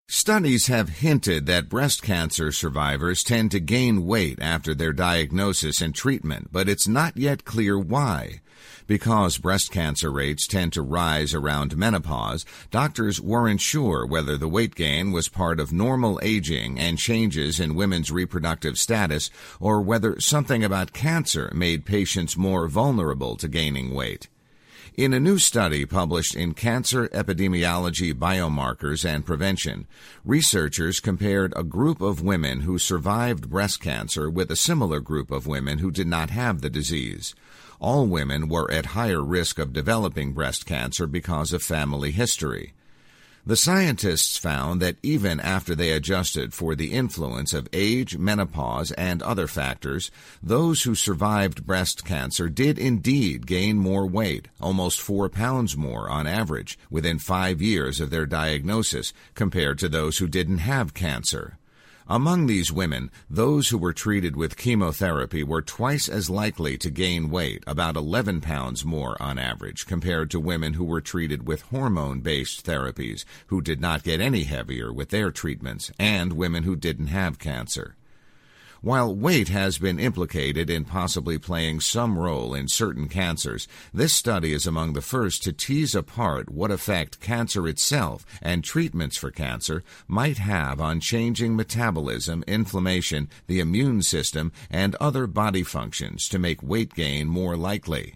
Studies have hinted that breast cancer survivors tend to gain weight after their diagnosis and treatment, but it's not yet clear why. Because breast cancer rates tend to rise around menopause, doctors weren't sure whether the weight gain was part of normal aging and changes in women's reproductive status, or whether something about cancer made patients more vulnerable to gaining weight. In a new study published in Cancer Epidemiology, Biomarkers and Prevention, researchers compared a group of women who survived breast cancer with a similar group of women who did not have the disease. All women were at higher risk of developing breast cancer because of family history. The scientists found that even after they adjusted for the influence of age, menopause, and other factors, those who survived breast cancer did indeed gain more weight, almost 4 pounds more on average, within 5 years of their diagnosis, compared to those who didn't have cancer. Among these women, those who were treated with chemotherapy were twice as likely to gain weight, about 11 pounds more on average, compared to women who were treated with hormone-based therapies, who did not get any heavier with their treatments, and women who didn't have cancer. While weight has been implicated in possibly playing some role in certain cancers, this study is among the first to tease apart what effect cancer itself and treatments for cancer might have on changing metabolism, inflammation, the immune system, and other body functions to make weight gain more likely.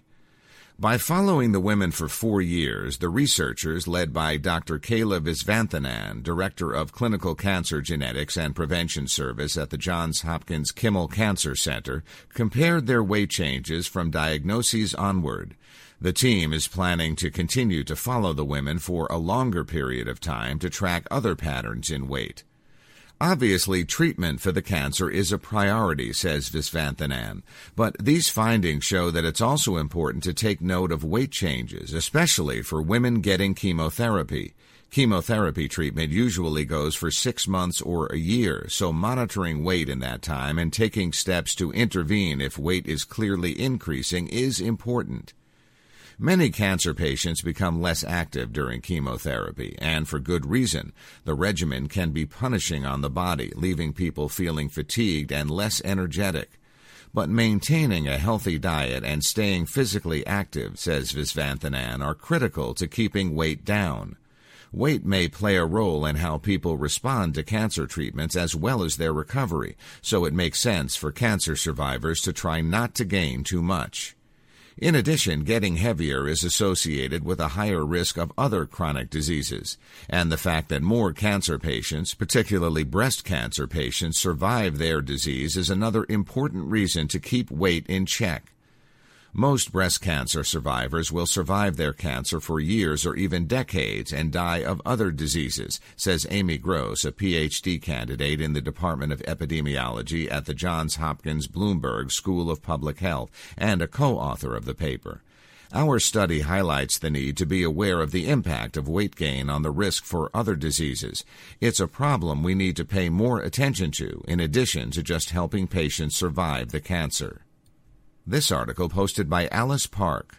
By following the women for 4 years, the researchers, led by Dr. Kayla Visvanthanan, Director of Clinical Cancer Genetics and Prevention Service at the Johns Hopkins Kimmel Cancer Center, compared their weight changes from diagnoses onward. The team is planning to continue to follow the women for a longer period of time to track other patterns in weight. Obviously, treatment for the cancer is a priority, says Visvanthanan, but these findings show that it's also important to take note of weight changes, especially for women getting chemotherapy. Chemotherapy treatment usually goes for 6 months or a year, so monitoring weight in that time and taking steps to intervene if weight is clearly increasing is important. Many cancer patients become less active during chemotherapy, and for good reason. The regimen can be punishing on the body, leaving people feeling fatigued and less energetic. But maintaining a healthy diet and staying physically active, says Visvanthanan, are critical to keeping weight down. Weight may play a role in how people respond to cancer treatments as well as their recovery, so it makes sense for cancer survivors to try not to gain too much. In addition, getting heavier is associated with a higher risk of other chronic diseases, and the fact that more cancer patients, particularly breast cancer patients, survive their disease is another important reason to keep weight in check. Most breast cancer survivors will survive their cancer for years or even decades and die of other diseases, says Amy Gross, a Ph.D. candidate in the Department of Epidemiology at the Johns Hopkins Bloomberg School of Public Health and a co-author of the paper. Our study highlights the need to be aware of the impact of weight gain on the risk for other diseases. It's a problem we need to pay more attention to, in addition to just helping patients survive the cancer. This article posted by Alice Park.